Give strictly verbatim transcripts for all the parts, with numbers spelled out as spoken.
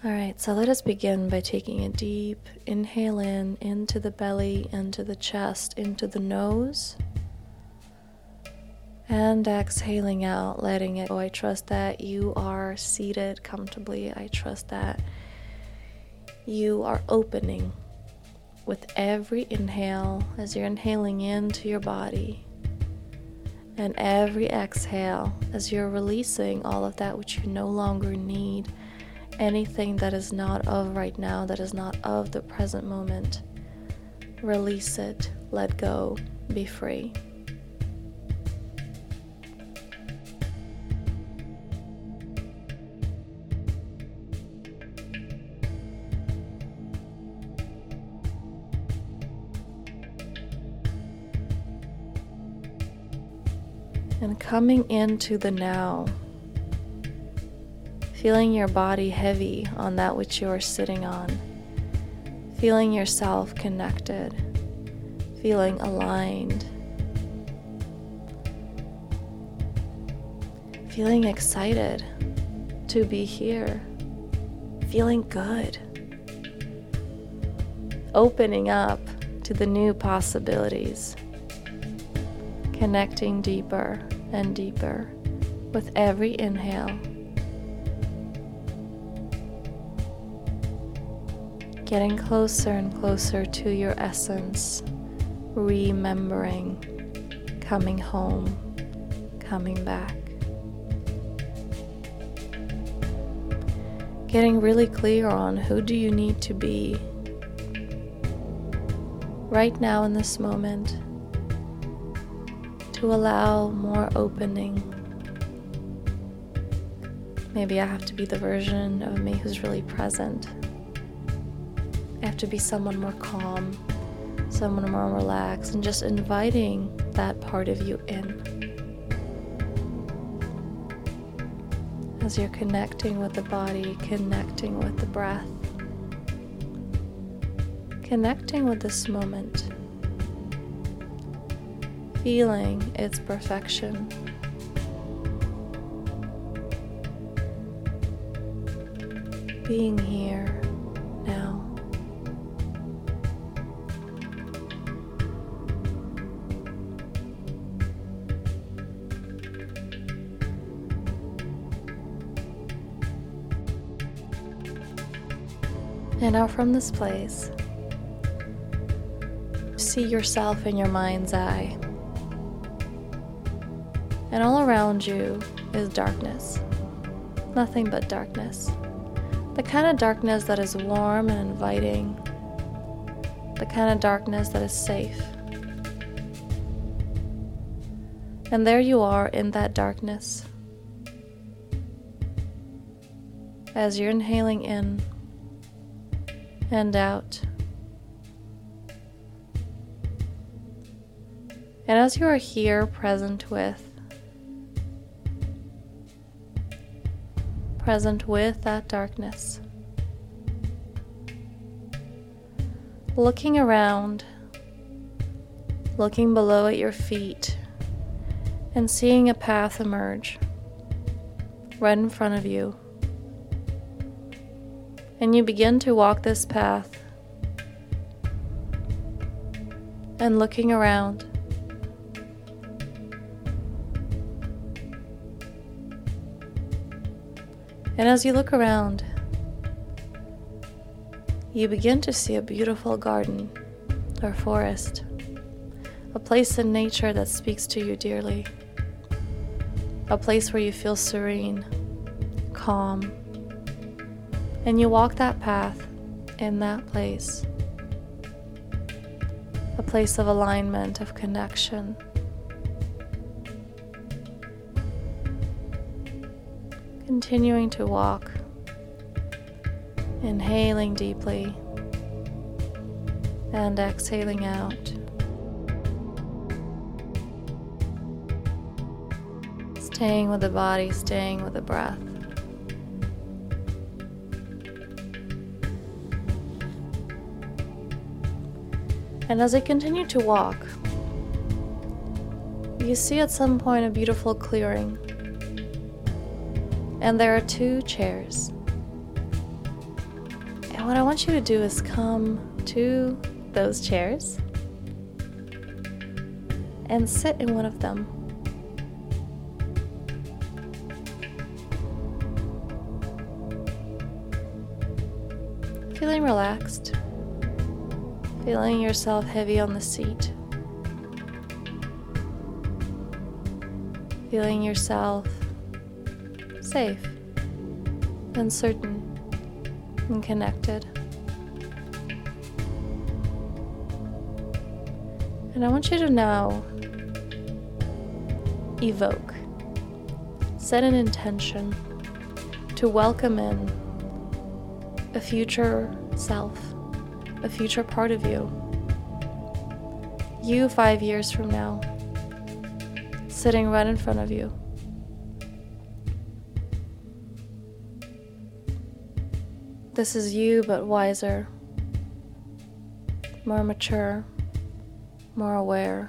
All right, so let us begin by taking a deep inhale in, into the belly, into the chest, into the nose. And exhaling out, letting it go. I trust that you are seated comfortably. I trust that you are opening with every inhale as you're inhaling into your body. And every exhale as you're releasing all of that which you no longer need. Anything that is not of right now, that is not of the present moment. Release it, let go, be free. And coming into the now, feeling your body heavy on that which you are sitting on, feeling yourself connected, feeling aligned, feeling excited to be here, feeling good, opening up to the new possibilities, connecting deeper and deeper with every inhale. Getting closer and closer to your essence, remembering, coming home, coming back. Getting really clear on who do you need to be right now in this moment to allow more opening. Maybe I have to be the version of me who's really present. I have to be someone more calm, someone more relaxed, and just inviting that part of you in. As you're connecting with the body, connecting with the breath, connecting with this moment, feeling its perfection. Being here now. And now from this place, see yourself in your mind's eye. And all around you is darkness. Nothing but darkness. The kind of darkness that is warm and inviting. The kind of darkness that is safe. And there you are in that darkness. As you're inhaling in and out. And as you are here present with, present with that darkness, looking around, looking below at your feet, and seeing a path emerge right in front of you. And you begin to walk this path and looking around. And as you look around, you begin to see a beautiful garden or forest, a place in nature that speaks to you dearly, a place where you feel serene, calm, and you walk that path in that place, a place of alignment, of connection. Continuing to walk, inhaling deeply and exhaling out. Staying with the body, staying with the breath. And as I continue to walk, you see at some point a beautiful clearing. And there are two chairs. And what I want you to do is come to those chairs and sit in one of them. Feeling relaxed, feeling yourself heavy on the seat, feeling yourself safe and certain and connected. And I want you to now evoke, set an intention to welcome in a future self, a future part of you. You five years from now, sitting right in front of you. This is you, but wiser, more mature, more aware.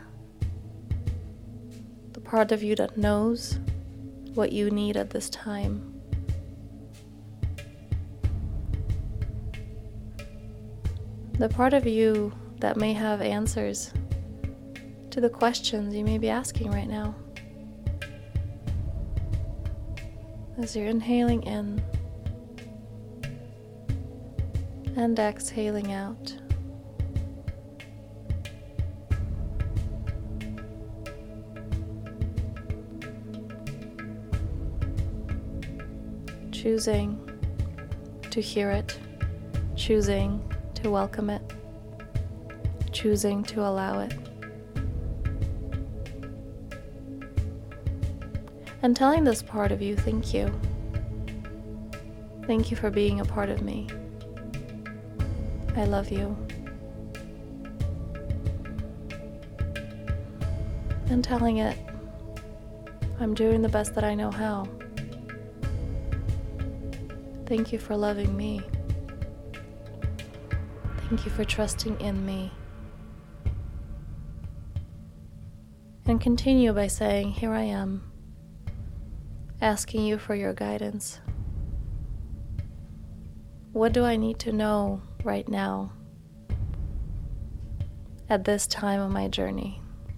The part of you that knows what you need at this time. The part of you that may have answers to the questions you may be asking right now. As you're inhaling in and exhaling out. Choosing to hear it, choosing to welcome it, choosing to allow it. And telling this part of you, thank you. Thank you for being a part of me. I love you. And telling it, I'm doing the best that I know how. Thank you for loving me. Thank you for trusting in me. And continue by saying, here I am, asking you for your guidance. What do I need to know right now at this time of my journey?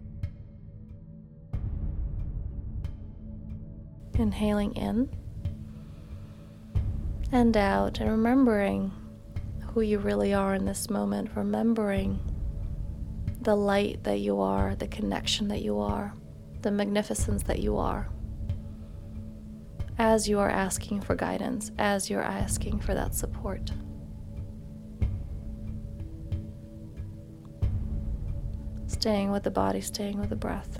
Inhaling in and out, and remembering who you really are in this moment, remembering the light that you are, the connection that you are, the magnificence that you are, as you are asking for guidance, as you're asking for that support. Staying with the body, staying with the breath.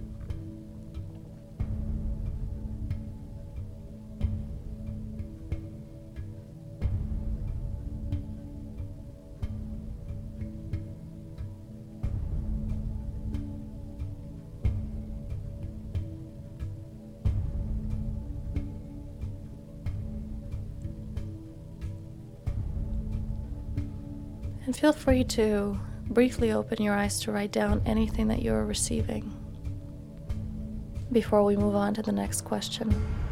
And feel free to briefly open your eyes to write down anything that you're receiving before we move on to the next question.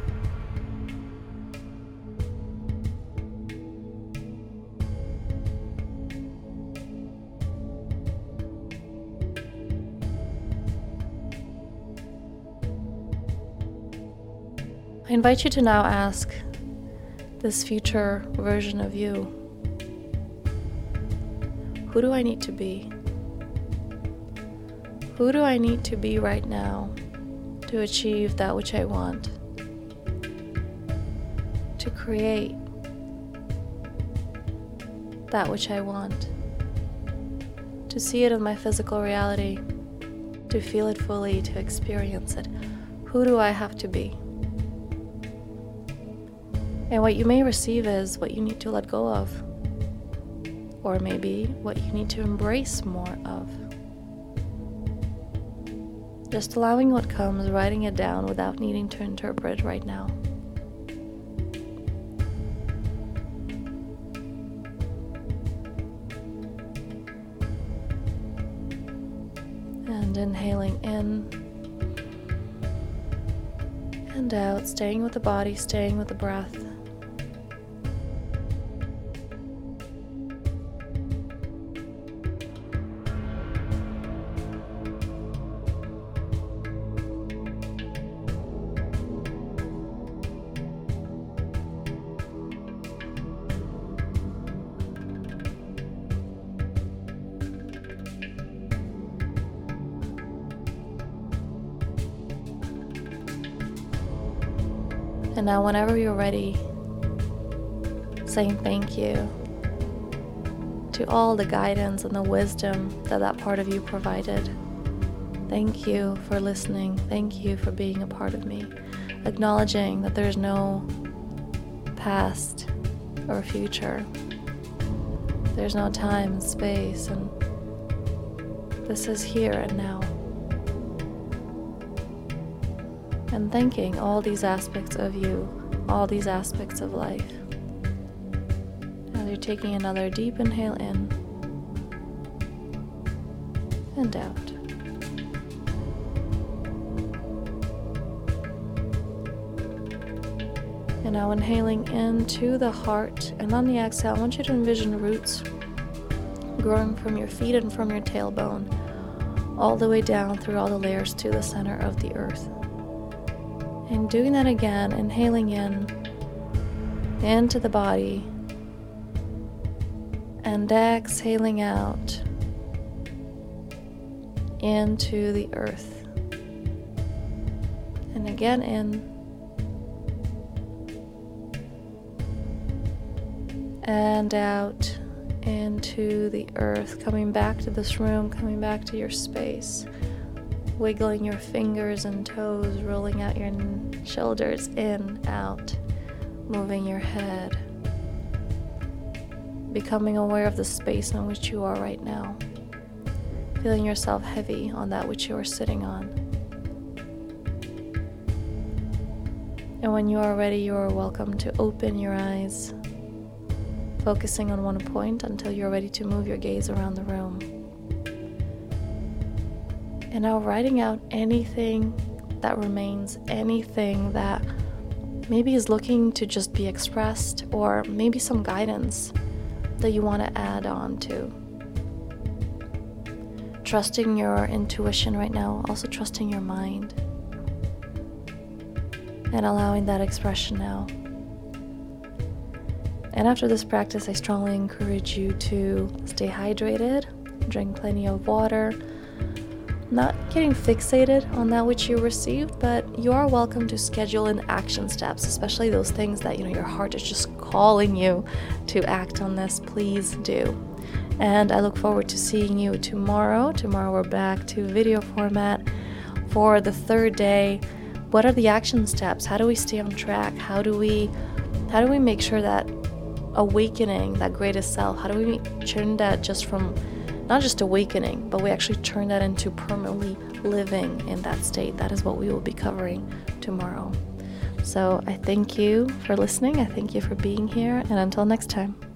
I invite you to now ask this future version of you, who do I need to be? Who do I need to be right now to achieve that which I want? To create that which I want? To see it in my physical reality? To feel it fully, to experience it? Who do I have to be? And what you may receive is what you need to let go of. Or maybe what you need to embrace more of. Just allowing what comes, writing it down without needing to interpret right now. And inhaling in and out, staying with the body, staying with the breath. And now whenever you're ready, saying thank you to all the guidance and the wisdom that that part of you provided. Thank you for listening. Thank you for being a part of me. Acknowledging that there's no past or future. There's no time and space, and this is here and now. And thanking all these aspects of you, all these aspects of life. As you're taking another deep inhale in and out. And now inhaling into the heart, and on the exhale, I want you to envision roots growing from your feet and from your tailbone all the way down through all the layers to the center of the earth. And doing that again, inhaling in into the body and exhaling out into the earth. And again in and out into the earth, coming back to this room, coming back to your space, wiggling your fingers and toes, rolling out your shoulders in, out, moving your head, becoming aware of the space in which you are right now, feeling yourself heavy on that which you are sitting on. And when you are ready, you are welcome to open your eyes, focusing on one point until you're ready to move your gaze around the room. And now writing out anything that remains, anything that maybe is looking to just be expressed, or maybe some guidance that you want to add on to. Trusting your intuition right now, also trusting your mind, and allowing that expression now. And after this practice, I strongly encourage you to stay hydrated, drink plenty of water, not getting fixated on that which you received, but you are welcome to schedule in action steps, especially those things that, you know, your heart is just calling you to act on this. Please do. And I look forward to seeing you tomorrow. Tomorrow we're back to video format for the third day. What are the action steps? How do we stay on track? How do we, how do we make sure that awakening, that greatest self, how do we turn that just from not just awakening, but we actually turn that into permanently living in that state? That is what we will be covering tomorrow. So I thank you for listening. I thank you for being here. And until next time.